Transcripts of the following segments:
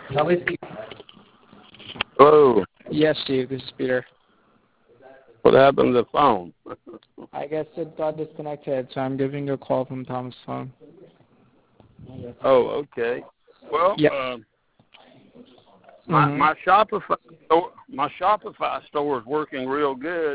Hello. Yes, Steve, this is Peter. What happened to the phone? I guess it got disconnected, so I'm giving you a call from Tom's phone. Oh, okay. Well, Yep. my Shopify store is working real good.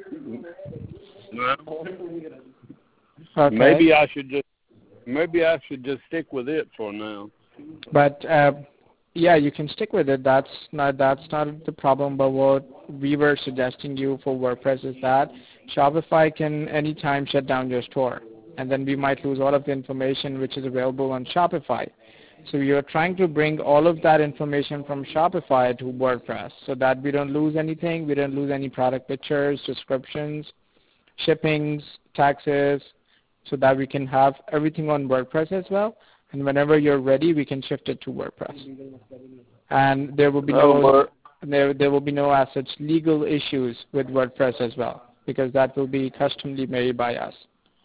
Okay. Maybe I should just stick with it for now. But yeah, you can stick with it. That's not the problem. But what we were suggesting you for WordPress is that Shopify can anytime shut down your store, and then we might lose all of the information which is available on Shopify. So we are trying to bring all of that information from Shopify to WordPress so that we don't lose anything. We don't lose any product pictures, descriptions, shippings, taxes, so that we can have everything on WordPress as well. And whenever you're ready, we can shift it to WordPress. And there will be there will be no as such legal issues with WordPress as well, because that will be customly made by us.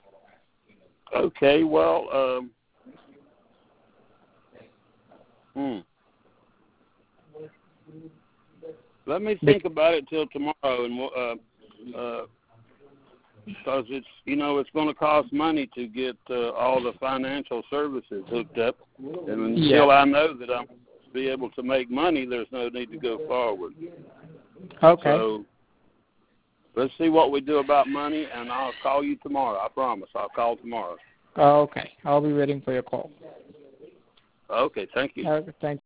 Okay. Well. Let me think about it till tomorrow, and because it's going to cost money to get all the financial services hooked up, and until I know that I'm be able to make money, there's no need to go forward. Okay. So let's see what we do about money, and I'll call you tomorrow. I promise. I'll call tomorrow. Okay. I'll be waiting for your call. Okay. Thank you. Thank you.